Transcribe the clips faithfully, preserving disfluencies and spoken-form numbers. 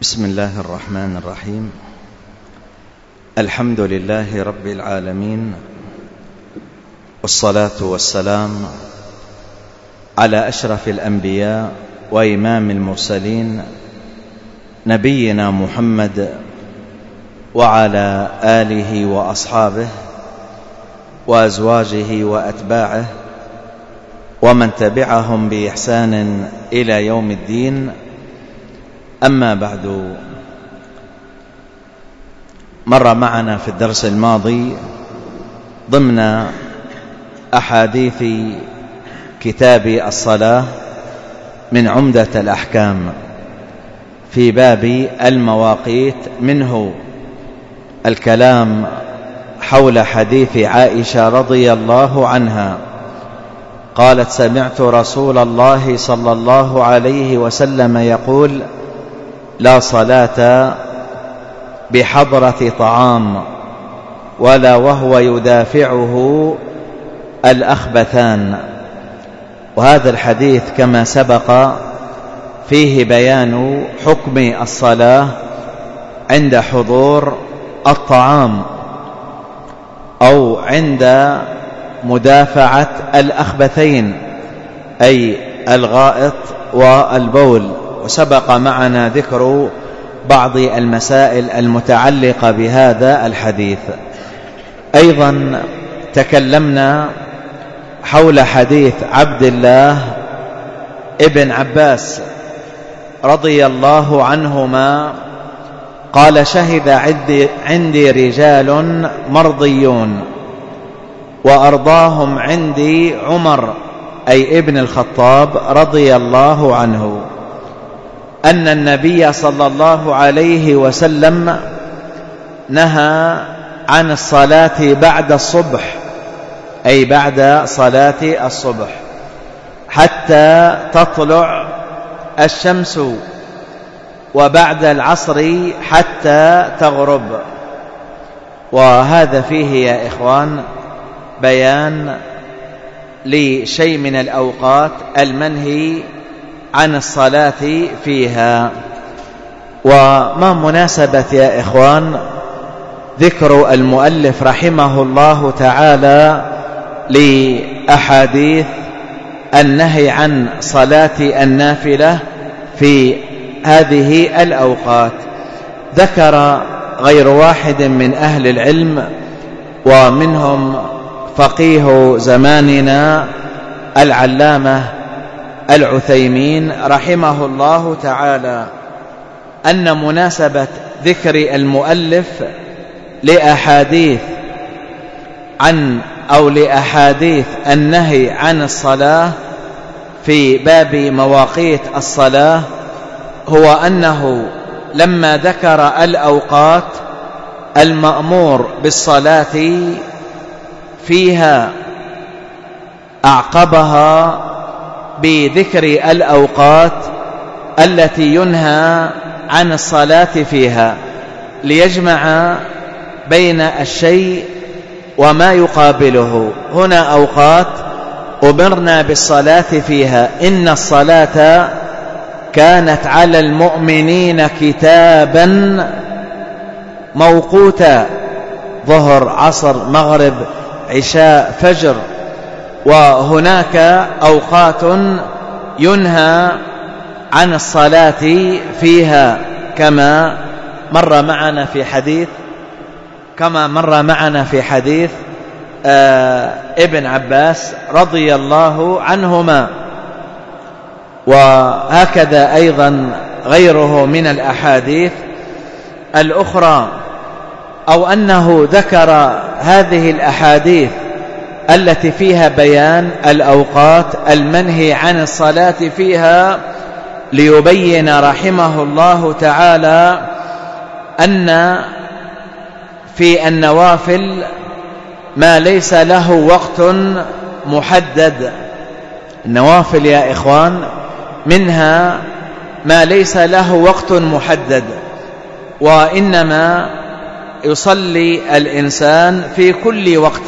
بسم الله الرحمن الرحيم. الحمد لله رب العالمين، والصلاة والسلام على أشرف الأنبياء وإمام المرسلين نبينا محمد وعلى آله وأصحابه وأزواجه وأتباعه ومن تبعهم بإحسان إلى يوم الدين. أما بعد، مر معنا في الدرس الماضي ضمن أحاديث كتاب الصلاة من عمدة الأحكام في باب المواقيت منه الكلام حول حديث عائشة رضي الله عنها قالت: سمعت رسول الله صلى الله عليه وسلم يقول: لا صلاة بحضرة طعام ولا وهو يدافعه الأخبثان. وهذا الحديث كما سبق فيه بيان حكم الصلاة عند حضور الطعام أو عند مدافعة الأخبثين أي الغائط والبول. وسبق معنا ذكر بعض المسائل المتعلقة بهذا الحديث. أيضا تكلمنا حول حديث عبد الله ابن عباس رضي الله عنهما قال: شهد عندي, عندي رجال مرضيون وأرضاهم عندي عمر أي ابن الخطاب رضي الله عنه أن النبي صلى الله عليه وسلم نهى عن الصلاة بعد الصبح أي بعد صلاة الصبح حتى تطلع الشمس، وبعد العصر حتى تغرب. وهذا فيه يا إخوان بيان لشيء من الأوقات المنهي عن الصلاة فيها. وما مناسبة يا إخوان ذكر المؤلف رحمه الله تعالى لأحاديث النهي عن صلاة النافلة في هذه الأوقات؟ ذكر غير واحد من أهل العلم ومنهم فقيه زماننا العلامة العثيمين رحمه الله تعالى أن مناسبة ذكر المؤلف لأحاديث عن أو لأحاديث النهي عن الصلاة في باب مواقيت الصلاة هو أنه لما ذكر الأوقات المأمور بالصلاة فيها أعقبها بذكر الأوقات التي ينهى عن الصلاة فيها ليجمع بين الشيء وما يقابله. هنا أوقات أمرنا بالصلاة فيها: إن الصلاة كانت على المؤمنين كتابا موقوتا، ظهر عصر مغرب عشاء فجر. وهناك أوقات ينهى عن الصلاة فيها كما مر معنا في حديث كما مر معنا في حديث آه ابن عباس رضي الله عنهما. وهكذا أيضا غيره من الأحاديث الأخرى، أو أنه ذكر هذه الأحاديث التي فيها بيان الأوقات المنهي عن الصلاة فيها ليبين رحمه الله تعالى أن في النوافل ما ليس له وقت محدد. النوافل يا إخوان منها ما ليس له وقت محدد، وإنما يصلي الإنسان في كل وقت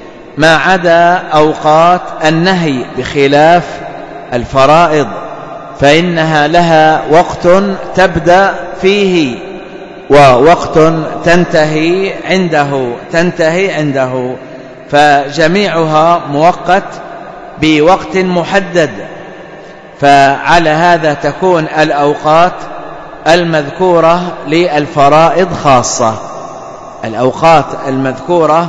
ما عدا أوقات النهي، بخلاف الفرائض فإنها لها وقت تبدأ فيه ووقت تنتهي عنده تنتهي عنده فجميعها مؤقت بوقت محدد. فعلى هذا تكون الأوقات المذكورة للفرائض خاصة، الأوقات المذكورة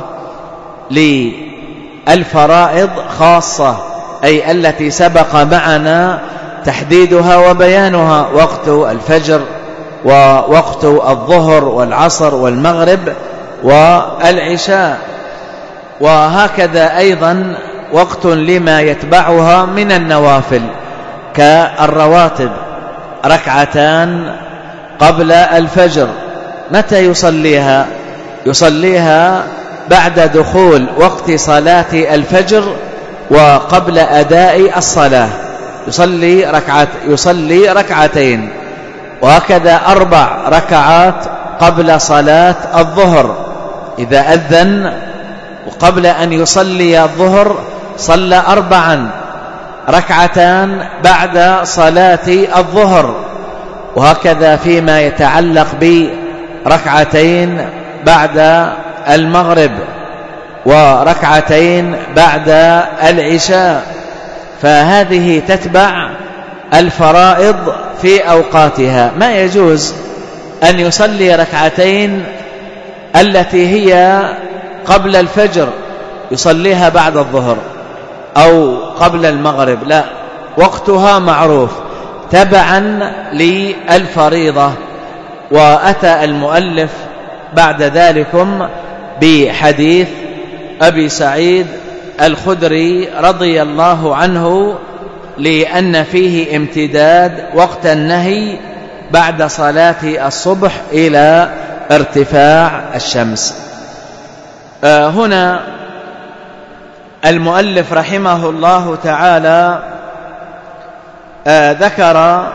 للفرائض خاصة، أي التي سبق معنا تحديدها وبيانها، وقت الفجر ووقت الظهر والعصر والمغرب والعشاء. وهكذا أيضا وقت لما يتبعها من النوافل كالرواتب، ركعتان قبل الفجر، متى يصليها؟ يصليها بعد دخول وقت صلاة الفجر وقبل أداء الصلاة، يصلي ركعت يصلي ركعتين. وهكذا أربع ركعات قبل صلاة الظهر، إذا أذن وقبل أن يصلي الظهر صلى أربعا، ركعتان بعد صلاة الظهر. وهكذا فيما يتعلق بركعتين بعد المغرب وركعتين بعد العشاء. فهذه تتبع الفرائض في أوقاتها. ما يجوز أن يصلي ركعتين التي هي قبل الفجر يصليها بعد الظهر أو قبل المغرب، لا، وقتها معروف تبعا للفريضة. وأتى المؤلف بعد ذلكم بحديث أبي سعيد الخدري رضي الله عنه، لأن فيه امتداد وقت النهي بعد صلاة الصبح إلى ارتفاع الشمس. آه هنا المؤلف رحمه الله تعالى آه ذكر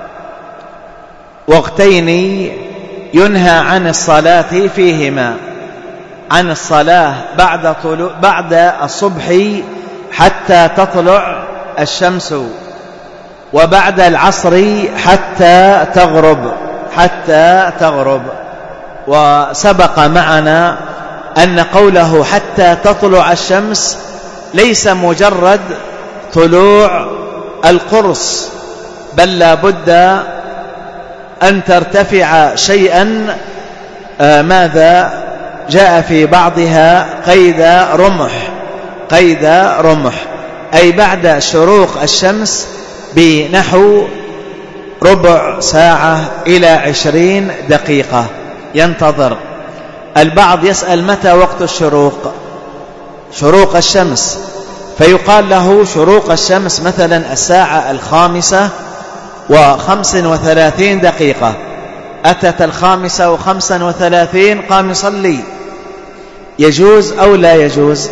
وقتين ينهى عن الصلاة فيهما، عن الصلاة بعد طلوع بعد الصبح حتى تطلع الشمس، وبعد العصر حتى تغرب حتى تغرب. وسبق معنا أن قوله حتى تطلع الشمس ليس مجرد طلوع القرص، بل لا بد أن ترتفع شيئا آه ماذا جاء في بعضها قيد رمح، قيد رمح، أي بعد شروق الشمس بنحو ربع ساعة إلى عشرين دقيقة ينتظر. البعض يسأل متى وقت الشروق، شروق الشمس، فيقال له شروق الشمس مثلا الساعة الخامسة وخمس وثلاثين دقيقة، أتت الخامسة وخمس وثلاثين قام يصلي، يجوز أو لا يجوز؟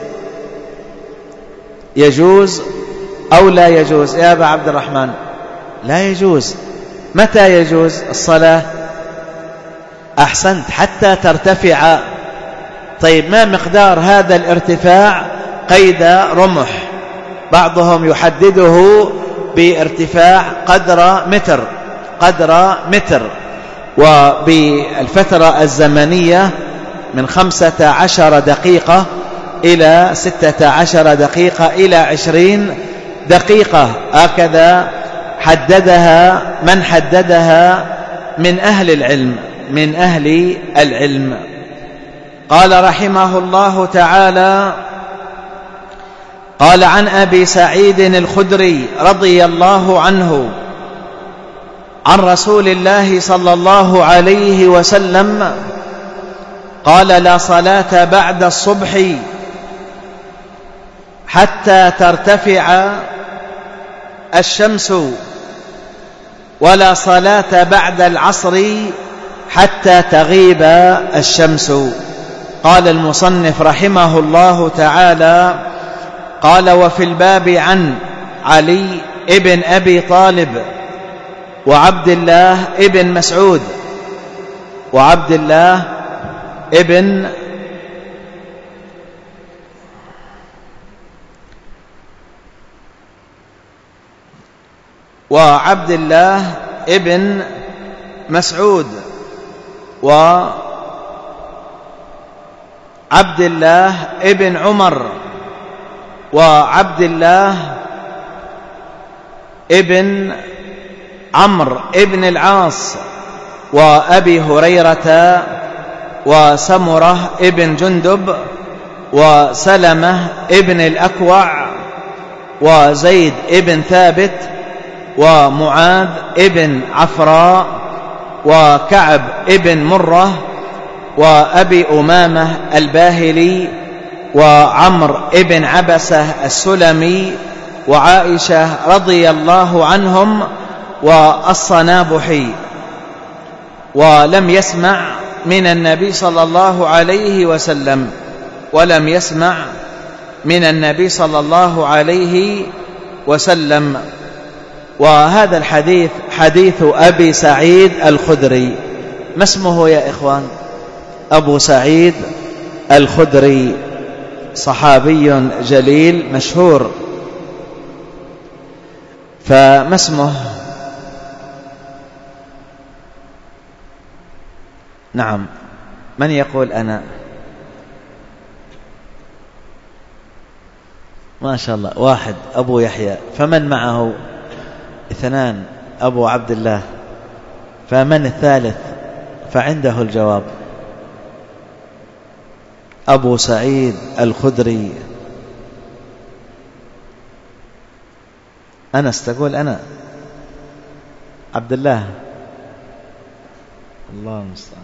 يجوز أو لا يجوز يا أبا عبد الرحمن؟ لا يجوز. متى يجوز الصلاة؟ أحسنت، حتى ترتفع. طيب ما مقدار هذا الارتفاع؟ قيد رمح، بعضهم يحدده بارتفاع قدر متر، قدر متر. وبالفترة الزمنية من خمسة عشر دقيقة إلى ستة عشر دقيقة إلى عشرين دقيقة، هكذا حددها من حددها من أهل العلم، من أهل العلم. قال رحمه الله تعالى: قال عن أبي سعيد الخدري رضي الله عنه عن رسول الله صلى الله عليه وسلم قال: لا صلاة بعد الصبح حتى ترتفع الشمس، ولا صلاة بعد العصر حتى تغيب الشمس. قال المصنف رحمه الله تعالى: قال: وفي الباب عن علي ابن أبي طالب وعبد الله ابن مسعود وعبد الله ابن وعبد الله ابن مسعود، وعبد الله ابن عمر، وعبد الله ابن عمرو ابن العاص، وأبي هريرة، وسمرة ابن جندب، وسلمة ابن الأكوع، وزيد ابن ثابت، ومعاذ ابن عفراء، وكعب ابن مرة، وأبي أمامة الباهلي، وعمر ابن عبسة السلمي، وعائشة رضي الله عنهم، والصنابحي. ولم يسمع من النبي صلى الله عليه وسلم ولم يسمع من النبي صلى الله عليه وسلم. وهذا الحديث حديث أبي سعيد الخدري. ما اسمه يا إخوان؟ أبو سعيد الخدري، صحابي جليل مشهور. فما اسمه؟ نعم، من يقول أنا؟ ما شاء الله، واحد أبو يحيى. فمن معه؟ اثنان، أبو عبد الله. فمن الثالث؟ فعنده الجواب، أبو سعيد الخدري. أنس تقول أنا؟ عبد الله؟ الله المستعان.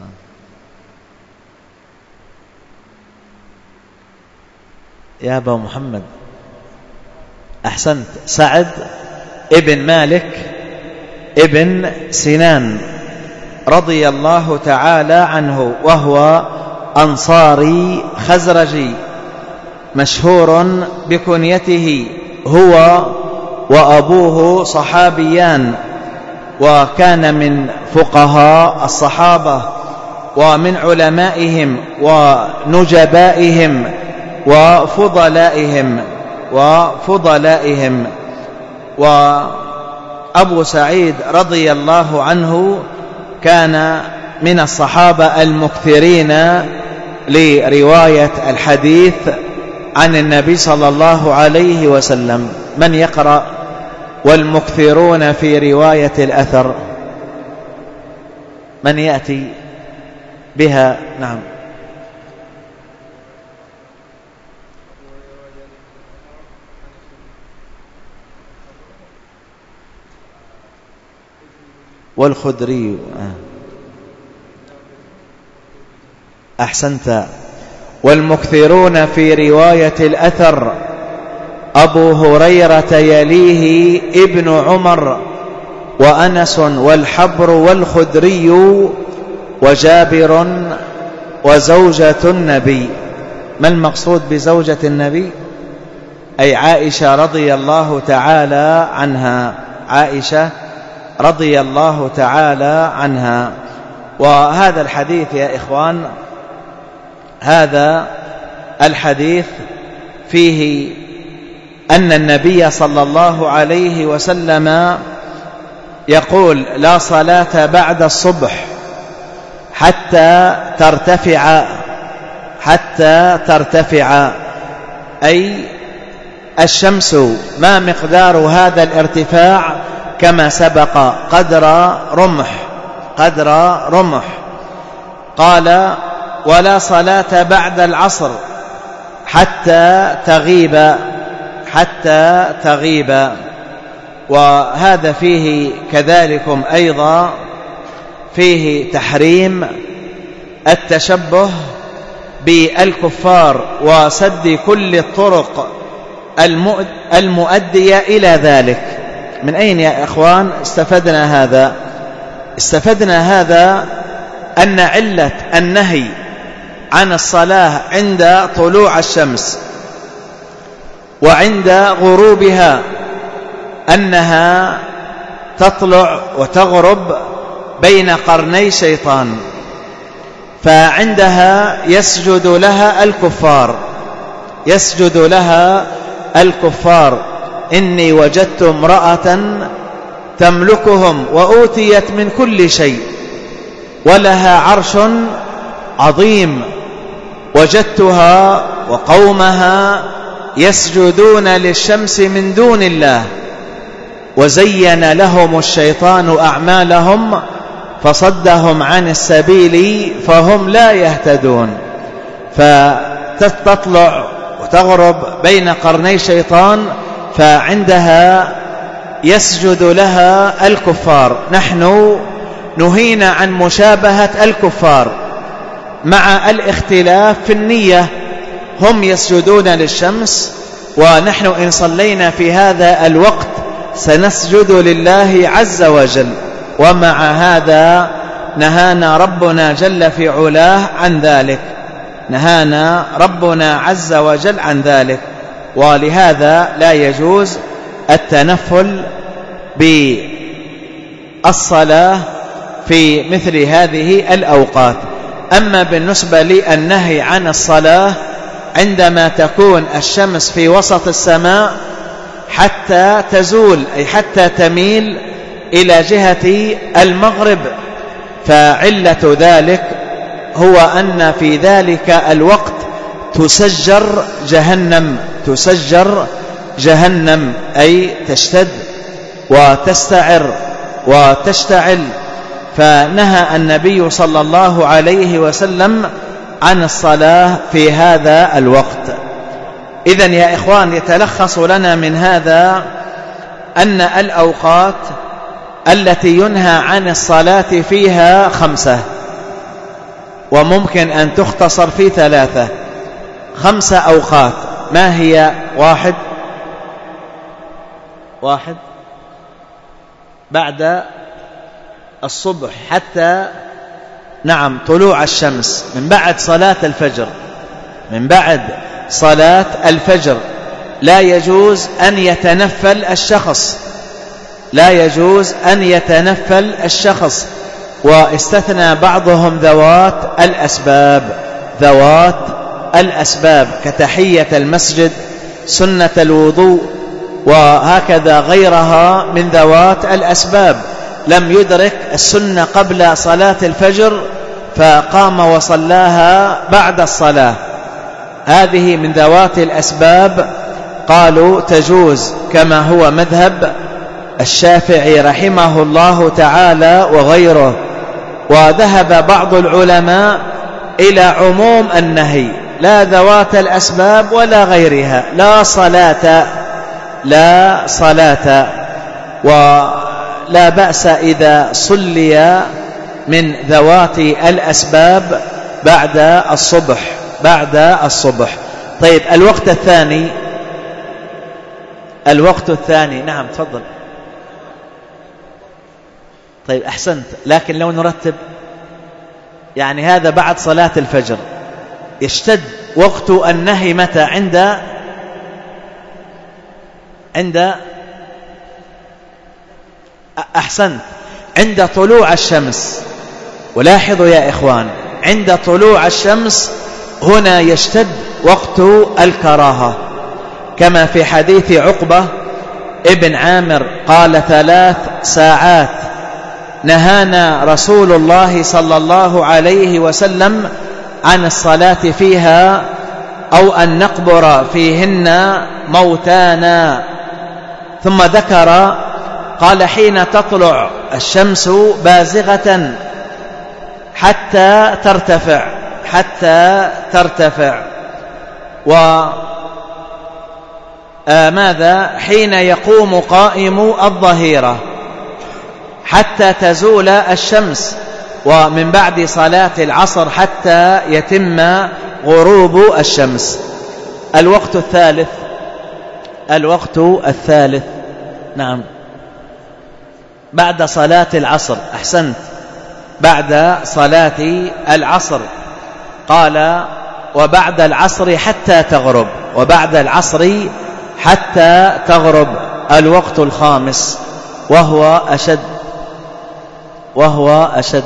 يا أبا محمد، أحسنت. سعد ابن مالك ابن سنان رضي الله تعالى عنه، وهو أنصاري خزرجي مشهور بكنيته، هو وأبوه صحابيان، وكان من فقهاء الصحابة ومن علمائهم ونجبائهم وفضلائهم وفضلائهم. وأبو سعيد رضي الله عنه كان من الصحابة المكثرين لرواية الحديث عن النبي صلى الله عليه وسلم. من يقرأ والمكثرون في رواية الأثر؟ من يأتي بها؟ نعم. والخدري. أحسنت. والمكثرون في رواية الأثر أبو هريرة، يليه ابن عمر، وأنس، والحبر، والخدري، وجابر، وزوجة النبي. ما المقصود بزوجة النبي؟ أي عائشة رضي الله تعالى عنها، عائشة رضي الله تعالى عنها. وهذا الحديث يا إخوان، هذا الحديث فيه أن النبي صلى الله عليه وسلم يقول: لا صلاة بعد الصبح حتى ترتفع حتى ترتفع أي الشمس. ما مقدار هذا الارتفاع؟ كما سبق، قدر رمح قدر رمح. قال: ولا صلاة بعد العصر حتى تغيب حتى تغيب. وهذا فيه كذلكم أيضا فيه تحريم التشبه بالكفار وسد كل الطرق المؤدية إلى ذلك. من أين يا إخوان استفدنا هذا؟ استفدنا هذا أن علة النهي عن الصلاة عند طلوع الشمس وعند غروبها أنها تطلع وتغرب بين قرني شيطان، فعندها يسجد لها الكفار يسجد لها الكفار إني وجدت امرأة تملكهم وأوتيت من كل شيء ولها عرش عظيم، وجدتها وقومها يسجدون للشمس من دون الله، وزين لهم الشيطان أعمالهم فصدهم عن السبيل فهم لا يهتدون. فتطلع وتغرب بين قرني شيطان، فعندها يسجد لها الكفار. نحن نهينا عن مشابهة الكفار مع الاختلاف في النية، هم يسجدون للشمس ونحن إن صلينا في هذا الوقت سنسجد لله عز وجل، ومع هذا نهانا ربنا جل في علاه عن ذلك، نهانا ربنا عز وجل عن ذلك. ولهذا لا يجوز التنفل بالصلاة في مثل هذه الأوقات. أما بالنسبة للنهي عن الصلاة عندما تكون الشمس في وسط السماء حتى تزول، أي حتى تميل إلى جهة المغرب، فعلة ذلك هو أن في ذلك الوقت تسجر جهنم، تسجر جهنم أي تشتد وتستعر وتشتعل. فنهى النبي صلى الله عليه وسلم عن الصلاة في هذا الوقت. إذن يا إخوان، يتلخص لنا من هذا أن الأوقات التي ينهى عن الصلاة فيها خمسة، وممكن أن تختصر في ثلاثة. خمسة أوقات ما هي؟ واحد واحد بعد الصبح حتى نعم طلوع الشمس، من بعد صلاة الفجر، من بعد صلاة الفجر لا يجوز أن يتنفل الشخص، لا يجوز أن يتنفل الشخص. واستثنى بعضهم ذوات الأسباب، ذوات الأسباب كتحية المسجد، سنة الوضوء، وهكذا غيرها من ذوات الأسباب. لم يدرك السنة قبل صلاة الفجر فقام وصلاها بعد الصلاة، هذه من ذوات الأسباب، قالوا تجوز، كما هو مذهب الشافعي رحمه الله تعالى وغيره. وذهب بعض العلماء إلى عموم النهي، لا ذوات الأسباب ولا غيرها، لا صلاة، لا صلاة. ولا بأس إذا صلي من ذوات الأسباب بعد الصبح، بعد الصبح. طيب الوقت الثاني، الوقت الثاني نعم تفضل. طيب أحسنت، لكن لو نرتب يعني هذا بعد صلاة الفجر، يشتد وقت النهي متى؟ عند عند أحسنت عند طلوع الشمس. ولاحظوا يا إخوان، عند طلوع الشمس هنا يشتد وقت الكراهة، كما في حديث عقبة ابن عامر قال ثلاث ساعات نهانا رسول الله صلى الله عليه وسلم عن الصلاة فيها أو أن نقبر فيهن موتانا. ثم ذكر قال حين تطلع الشمس بازغة حتى ترتفع، حتى ترتفع. وماذا؟ حين يقوم قائم الظهيرة حتى تزول الشمس، ومن بعد صلاة العصر حتى يتم غروب الشمس. الوقت الثالث، الوقت الثالث نعم بعد صلاة العصر. أحسنت، بعد صلاة العصر. قال وبعد العصر حتى تغرب، وبعد العصر حتى تغرب. الوقت الخامس وهو أشد، وهو أشد.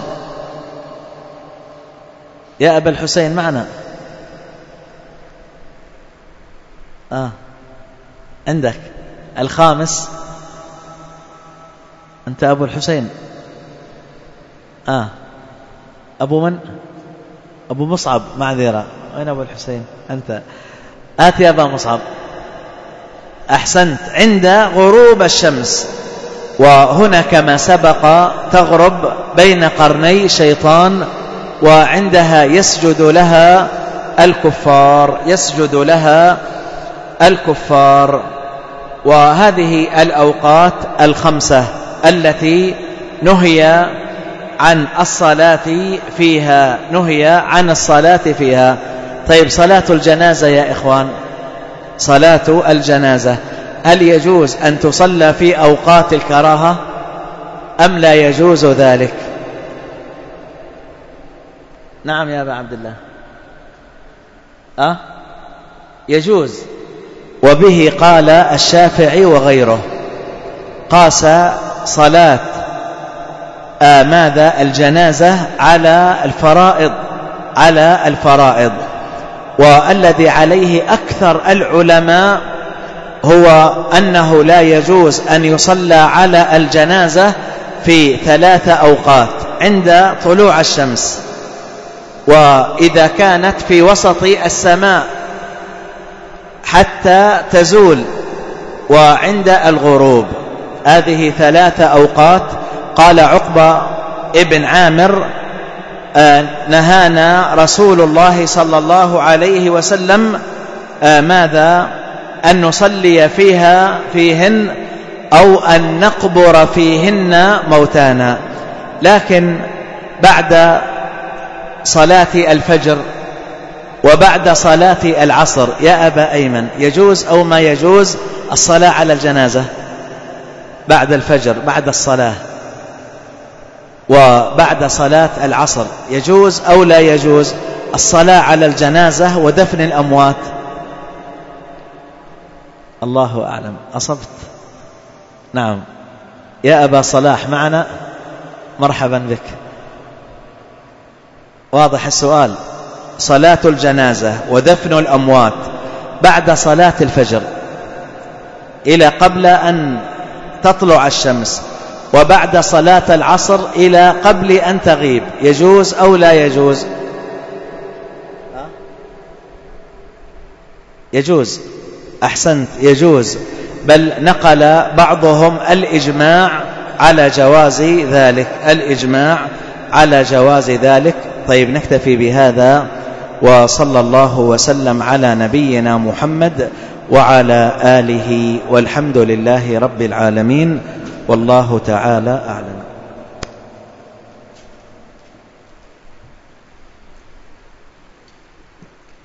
يا أبا الحسين معنا؟ آه عندك الخامس. أنت أبو الحسين؟ آه أبو من؟ أبو مصعب، معذرة. وين أبو الحسين؟ أنت. آت يا أبا مصعب. أحسنت. عند غروب الشمس، وهنا كما سبق تغرب بين قرني شيطان، وعندها يسجد لها الكفار، يسجد لها الكفار. وهذه الأوقات الخمسة التي نهي عن الصلاة فيها، نهي عن الصلاة فيها. طيب، صلاة الجنازة يا إخوان، صلاة الجنازة هل يجوز أن تصلى في أوقات الكراهة أم لا يجوز ذلك؟ نعم يا أبا عبد الله. أه؟ يجوز، وبه قال الشافعي وغيره، قاس صلاة آه ماذا الجنازة على الفرائض، على الفرائض. والذي عليه أكثر العلماء هو أنه لا يجوز أن يصلى على الجنازة في ثلاث أوقات: عند طلوع الشمس، وإذا كانت في وسط السماء حتى تزول، وعند الغروب. هذه ثلاث أوقات. قال عقبة ابن عامر: آه نهانا رسول الله صلى الله عليه وسلم آه ماذا أن نصلي فيها فيهن أو أن نقبر فيهن موتانا. لكن بعد صلاة الفجر وبعد صلاة العصر يا أبا أيمن، يجوز أو ما يجوز الصلاة على الجنازة بعد الفجر، بعد الصلاة وبعد صلاة العصر، يجوز أو لا يجوز الصلاة على الجنازة ودفن الأموات؟ الله أعلم. أصبت. نعم يا أبا صلاح معنا، مرحبا بك. واضح السؤال. صلاة الجنازة ودفن الأموات بعد صلاة الفجر إلى قبل أن تطلع الشمس، وبعد صلاة العصر إلى قبل أن تغيب، يجوز أو لا يجوز؟ يجوز. أحسنت، يجوز. بل نقل بعضهم الإجماع على جواز ذلك، الإجماع على جواز ذلك. طيب، نكتفي بهذا، وصلى الله وسلم على نبينا محمد وعلى آله، والحمد لله رب العالمين، والله تعالى أعلم.